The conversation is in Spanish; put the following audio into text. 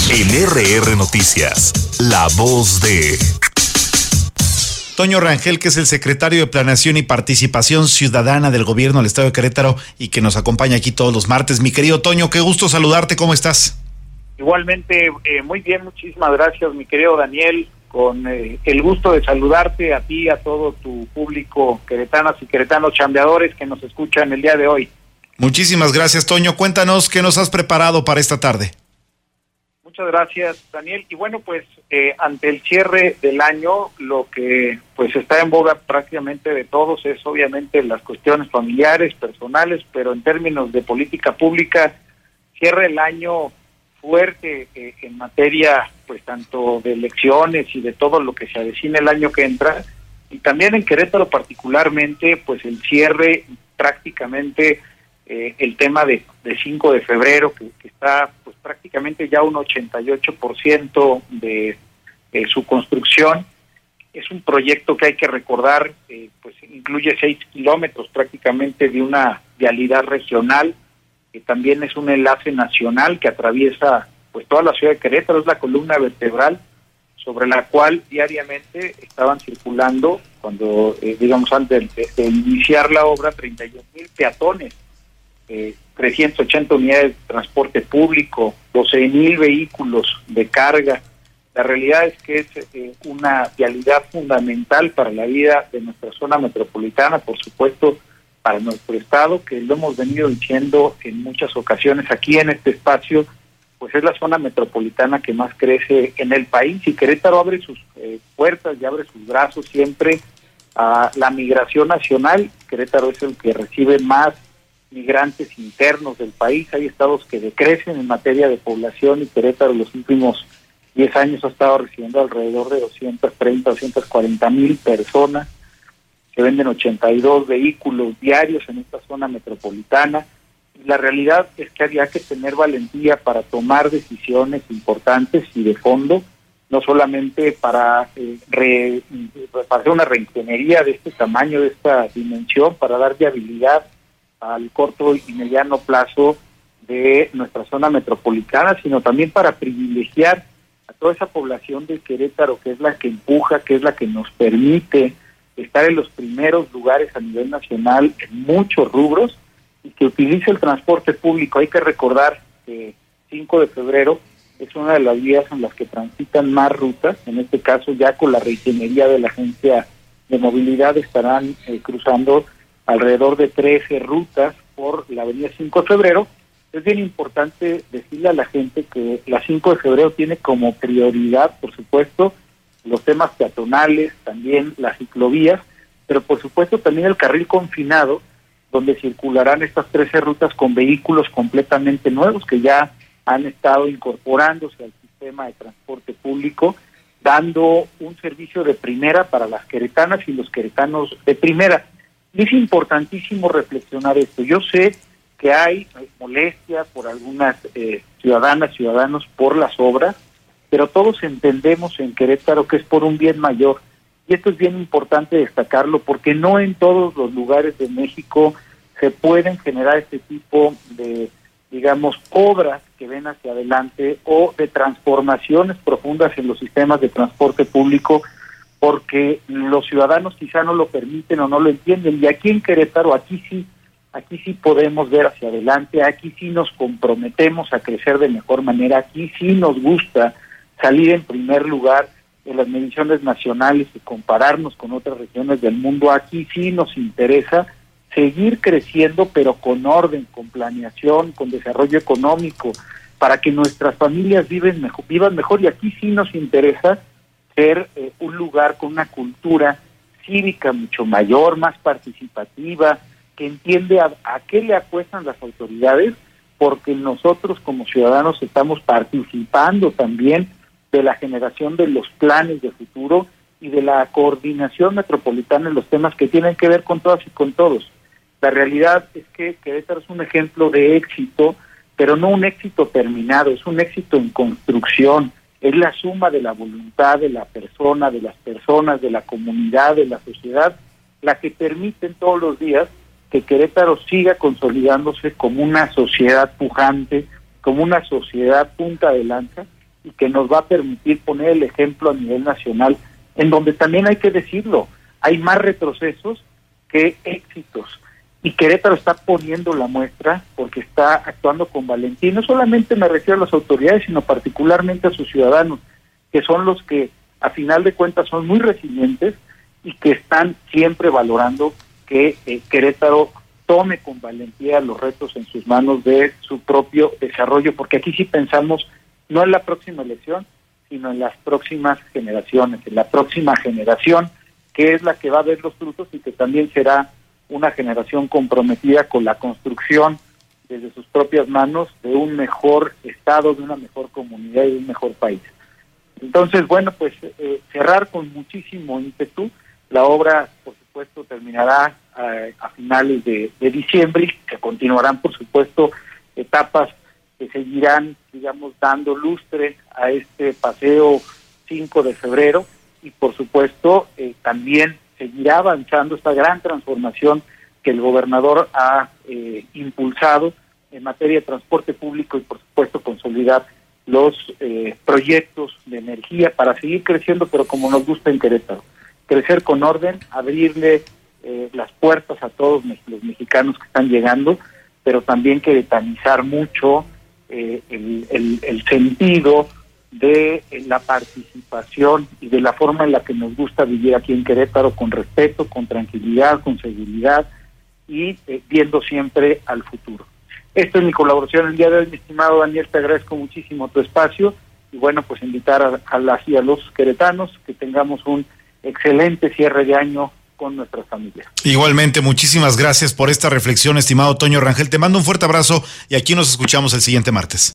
En RR Noticias, la voz de Toño Rangel, que es el secretario de Planeación y Participación Ciudadana del Gobierno del Estado de Querétaro y que nos acompaña aquí todos los martes. Mi querido Toño, qué gusto saludarte, ¿cómo estás? Igualmente, muy bien, muchísimas gracias, mi querido Daniel, con el gusto de saludarte a ti, a todo tu público, queretanas y queretanos chambeadores que nos escuchan el día de hoy. Muchísimas gracias, Toño. Cuéntanos qué nos has preparado para esta tarde. Muchas gracias, Daniel. Y bueno, pues ante el cierre del año, lo que pues está en boga prácticamente de todos es obviamente las cuestiones familiares, personales, pero en términos de política pública, cierra el año fuerte en materia pues tanto de elecciones y de todo lo que se avecina el año que entra, y también en Querétaro particularmente pues el cierre prácticamente el tema de 5 de febrero que está pues prácticamente ya un 88% de su construcción. Es un proyecto que hay que recordar, pues incluye 6 kilómetros prácticamente de una vialidad regional, que también es un enlace nacional que atraviesa pues toda la ciudad de Querétaro, es la columna vertebral sobre la cual diariamente estaban circulando, cuando digamos antes de iniciar la obra, 31,000 peatones, 380 unidades de transporte público, 12,000 vehículos de carga. La realidad es que es una vialidad fundamental para la vida de nuestra zona metropolitana, por supuesto, para nuestro estado, que lo hemos venido diciendo en muchas ocasiones aquí en este espacio, pues es la zona metropolitana que más crece en el país, y Querétaro abre sus puertas y abre sus brazos siempre a la migración nacional. Querétaro es el que recibe más migrantes internos del país. Hay estados que decrecen en materia de población y Querétaro en los últimos 10 años ha estado recibiendo alrededor de 230, 240,000 personas. Se venden 82 vehículos diarios en esta zona metropolitana. Y la realidad es que había que tener valentía para tomar decisiones importantes y de fondo, no solamente para hacer una reingeniería de este tamaño, de esta dimensión, para dar viabilidad al corto y mediano plazo de nuestra zona metropolitana, sino también para privilegiar a toda esa población de Querétaro, que es la que empuja, que es la que nos permite estar en los primeros lugares a nivel nacional en muchos rubros, y que utilice el transporte público. Hay que recordar que 5 de febrero es una de las vías en las que transitan más rutas. En este caso, ya con la reingeniería de la Agencia de Movilidad, estarán cruzando alrededor de 13 rutas por la avenida 5 de febrero. Es bien importante decirle a la gente que la 5 de febrero tiene como prioridad, por supuesto, los temas peatonales, también las ciclovías, pero por supuesto también el carril confinado, donde circularán estas 13 rutas con vehículos completamente nuevos que ya han estado incorporándose al sistema de transporte público, dando un servicio de primera para las queretanas y los queretanos de primera. Y es importantísimo reflexionar esto. Yo sé que hay molestia por algunas ciudadanos por las obras, pero todos entendemos en Querétaro que es por un bien mayor. Y esto es bien importante destacarlo, porque no en todos los lugares de México se pueden generar este tipo de, digamos, obras que ven hacia adelante o de transformaciones profundas en los sistemas de transporte público, porque los ciudadanos quizá no lo permiten o no lo entienden. Y aquí en Querétaro, aquí sí podemos ver hacia adelante, aquí sí nos comprometemos a crecer de mejor manera, aquí sí nos gusta salir en primer lugar en las mediciones nacionales y compararnos con otras regiones del mundo. Aquí sí nos interesa seguir creciendo, pero con orden, con planeación, con desarrollo económico, para que nuestras familias vivan mejor. Y aquí sí nos interesa ser un lugar con una cultura cívica mucho mayor, más participativa, que entiende a qué le apuestan las autoridades, porque nosotros como ciudadanos estamos participando también de la generación de los planes de futuro y de la coordinación metropolitana en los temas que tienen que ver con todas y con todos. La realidad es que Querétaro es un ejemplo de éxito, pero no un éxito terminado, es un éxito en construcción, es la suma de la voluntad de la persona, de las personas, de la comunidad, de la sociedad, la que permiten todos los días que Querétaro siga consolidándose como una sociedad pujante, como una sociedad punta de lanza, y que nos va a permitir poner el ejemplo a nivel nacional, en donde también hay que decirlo, hay más retrocesos que éxitos. Y Querétaro está poniendo la muestra porque está actuando con valentía. Y no solamente me refiero a las autoridades, sino particularmente a sus ciudadanos, que son los que a final de cuentas son muy resilientes y que están siempre valorando que Querétaro tome con valentía los retos en sus manos de su propio desarrollo, porque aquí sí pensamos no en la próxima elección, sino en las próximas generaciones, en la próxima generación, que es la que va a ver los frutos y que también será una generación comprometida con la construcción desde sus propias manos de un mejor estado, de una mejor comunidad y de un mejor país. Entonces, bueno, pues cerrar con muchísimo ímpetu. La obra, por supuesto, terminará a finales de diciembre y se continuarán, por supuesto, etapas que seguirán, digamos, dando lustre a este paseo 5 de febrero y, por supuesto, también seguirá avanzando esta gran transformación que el gobernador ha impulsado en materia de transporte público y, por supuesto, consolidar los proyectos de energía para seguir creciendo, pero como nos gusta en Querétaro. Crecer con orden, abrirle las puertas a todos los mexicanos que están llegando, pero también queretanizar mucho el sentido de la participación y de la forma en la que nos gusta vivir aquí en Querétaro, con respeto, con tranquilidad, con seguridad y viendo siempre al futuro. Esta es mi colaboración el día de hoy, mi estimado Daniel, te agradezco muchísimo tu espacio y bueno, pues invitar a las y a los queretanos que tengamos un excelente cierre de año con nuestras familias. Igualmente, muchísimas gracias por esta reflexión, estimado Toño Rangel. Te mando un fuerte abrazo y aquí nos escuchamos el siguiente martes.